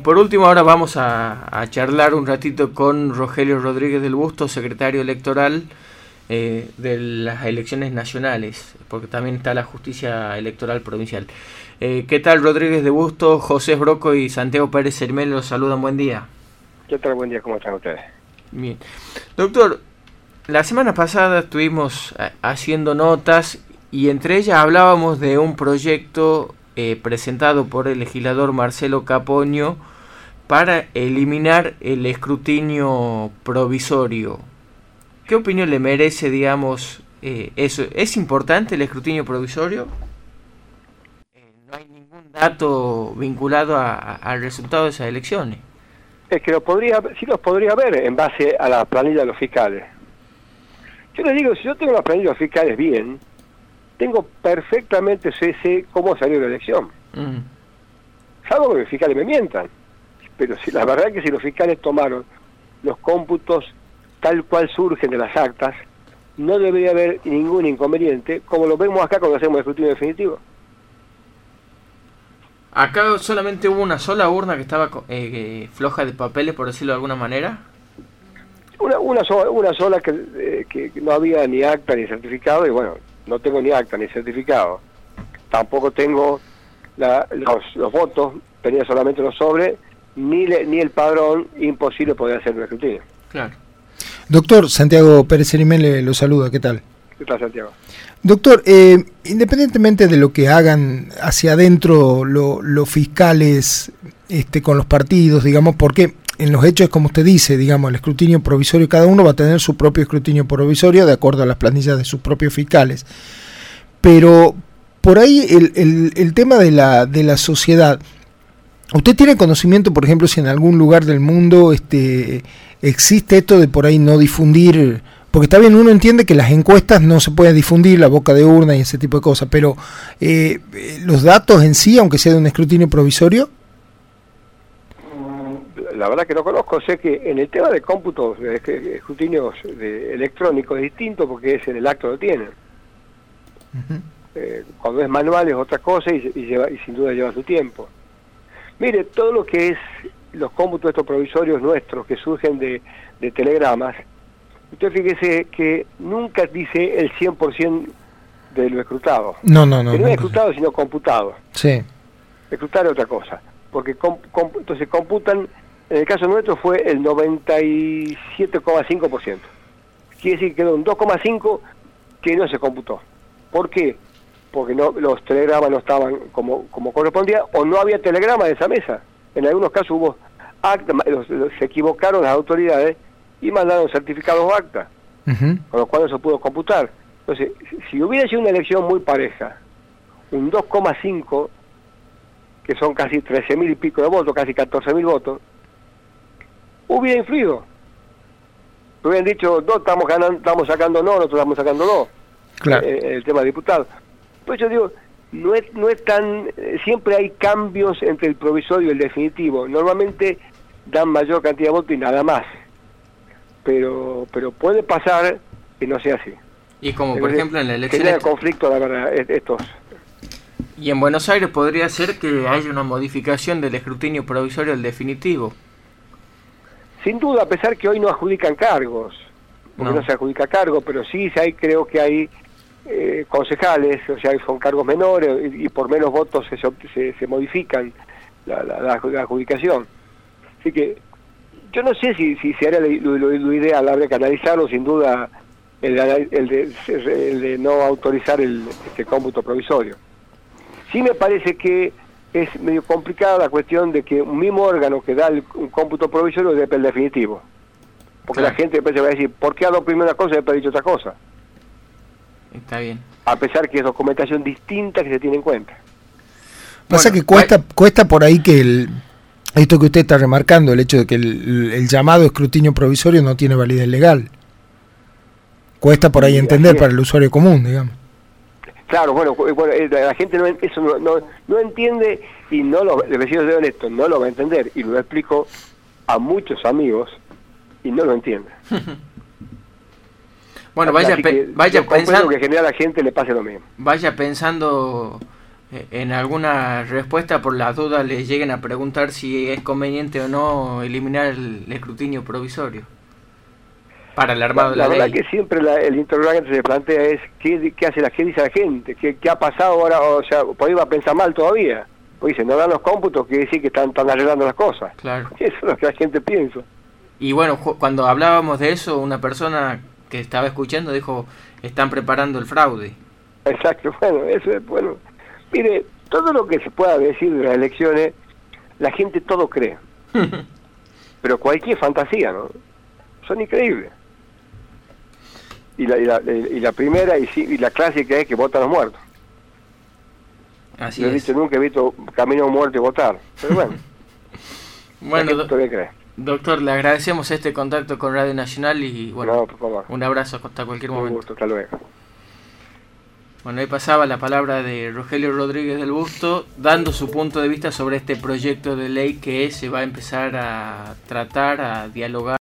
por último, ahora vamos a charlar un ratito con Rogelio Rodríguez del Busto, secretario electoral de las elecciones nacionales, porque también está la justicia electoral provincial. ¿Qué tal, Rodríguez del Busto? José Broco y Santiago Pérez Cerimel los saludan. Buen día. ¿Qué tal? Buen día, ¿cómo están ustedes? Bien. Doctor, la semana pasada estuvimos haciendo notas y entre ellas hablábamos de un proyecto presentado por el legislador Marcelo Capoño para eliminar el escrutinio provisorio. ¿Qué opinión le merece, digamos, eso? ¿Es importante el escrutinio provisorio? No hay ningún dato vinculado al resultado de esas elecciones. Es que sí los podría ver en base a la planilla de los fiscales. Yo les digo, si yo tengo la planilla de los fiscales bien, tengo perfectamente sé cómo salió la elección. Salvo que los fiscales me mientan. Pero si la verdad es que si los fiscales tomaron los cómputos tal cual surgen de las actas, no debería haber ningún inconveniente, como lo vemos acá cuando hacemos el escrutinio definitivo. Acá solamente hubo una sola urna que estaba floja de papeles, por decirlo de alguna manera. Una sola que no había ni acta ni certificado, y bueno, no tengo ni acta ni certificado. Tampoco tengo los votos, tenía solamente los sobres, ni el padrón, imposible poder hacer un escrutinio. Claro. Doctor, Santiago Pérez Cerimel lo saluda, ¿qué tal? ¿Qué tal, Santiago? Doctor, independientemente de lo que hagan hacia adentro los fiscales con los partidos, digamos, porque en los hechos es como usted dice, digamos, el escrutinio provisorio, cada uno va a tener su propio escrutinio provisorio de acuerdo a las planillas de sus propios fiscales. Pero por ahí el tema de la sociedad, ¿usted tiene conocimiento, por ejemplo, si en algún lugar del mundo existe esto de por ahí no difundir? Porque está bien, uno entiende que las encuestas no se pueden difundir, la boca de urna y ese tipo de cosas, pero los datos en sí, aunque sea de un escrutinio provisorio. La verdad que no conozco, sé que en el tema de cómputos, de escrutinios electrónicos es distinto porque es en el acto lo tienen. Cuando es manual es otra cosa y sin duda lleva su tiempo. Mire, todo lo que es los cómputos estos provisorios nuestros que surgen de telegramas, usted fíjese que nunca dice el 100% de lo escrutado. No. Que no es escrutado, sino computado. Sí. Escrutar es otra cosa, porque entonces computan, en el caso nuestro fue el 97,5%. Quiere decir que quedó un 2,5% que no se computó. ¿Por qué? Porque los telegramas no estaban como correspondía, o no había telegrama de esa mesa. En algunos casos hubo acta, se equivocaron las autoridades y mandaron certificados o acta, con lo cual no se pudo computar. Entonces, si hubiera sido una elección muy pareja, un 2,5%, que son casi 13.000 y pico de votos, casi 14.000 votos, hubiera influido. Hubieran dicho, estamos sacando no, nosotros estamos sacando no. Claro. El tema de diputados. Pues yo digo, no es tan, siempre hay cambios entre el provisorio y el definitivo. Normalmente dan mayor cantidad de votos y nada más. Pero puede pasar que no sea así. Y como por ejemplo en la elección... Genera conflicto, la verdad, estos... Y en Buenos Aires podría ser que haya una modificación del escrutinio provisorio al definitivo. Sin duda, a pesar que hoy no adjudican cargos, porque no se adjudica cargo, pero sí creo que hay concejales, o sea, son cargos menores y por menos votos se modifican la adjudicación. Así que yo no sé si sería lo ideal, habría que analizarlo, sin duda, el de no autorizar el cómputo provisorio. Sí me parece que es medio complicada la cuestión de que un mismo órgano que da un cómputo provisorio dé el definitivo. Porque la gente después se va a decir, ¿por qué ha dado primero una cosa y después ha dicho otra cosa? Está bien. A pesar que es documentación distinta que se tiene en cuenta. Pasa que cuesta por ahí que esto que usted está remarcando, el hecho de que el llamado escrutinio provisorio no tiene validez legal. Cuesta por ahí entender para el usuario común, digamos. Claro, bueno, la gente no entiende y les decía de honesto, no lo va a entender. Y lo explico a muchos amigos y no lo entienden. Bueno, vaya pensando que en general a la gente le pase lo mismo. Vaya pensando, en alguna respuesta, por las dudas, les lleguen a preguntar si es conveniente o no eliminar el escrutinio provisorio para el armado de la ley. La verdad que siempre el interrogante se plantea es qué dice la gente, qué ha pasado ahora, o sea, por ahí va a pensar mal todavía. Pues dice, no dan los cómputos, quiere decir que están arreglando las cosas. Claro. Eso es lo que la gente piensa. Y bueno, cuando hablábamos de eso, una persona que estaba escuchando dijo, están preparando el fraude. Exacto, bueno, eso es bueno. Mire, todo lo que se pueda decir de las elecciones, la gente todo cree. Pero cualquier fantasía, ¿no? Son increíbles. Y la primera y la clásica es que votan los muertos. Así Yo es. nunca he visto camino a un muerto y votar. Pero bueno, Bueno, todavía cree. doctor, le agradecemos este contacto con Radio Nacional y bueno, No, por favor. un abrazo hasta cualquier Un momento. gusto, hasta luego. Bueno, ahí pasaba la palabra de Rogelio Rodríguez del Busto, dando su punto de vista sobre este proyecto de ley que se va a empezar a tratar, a dialogar.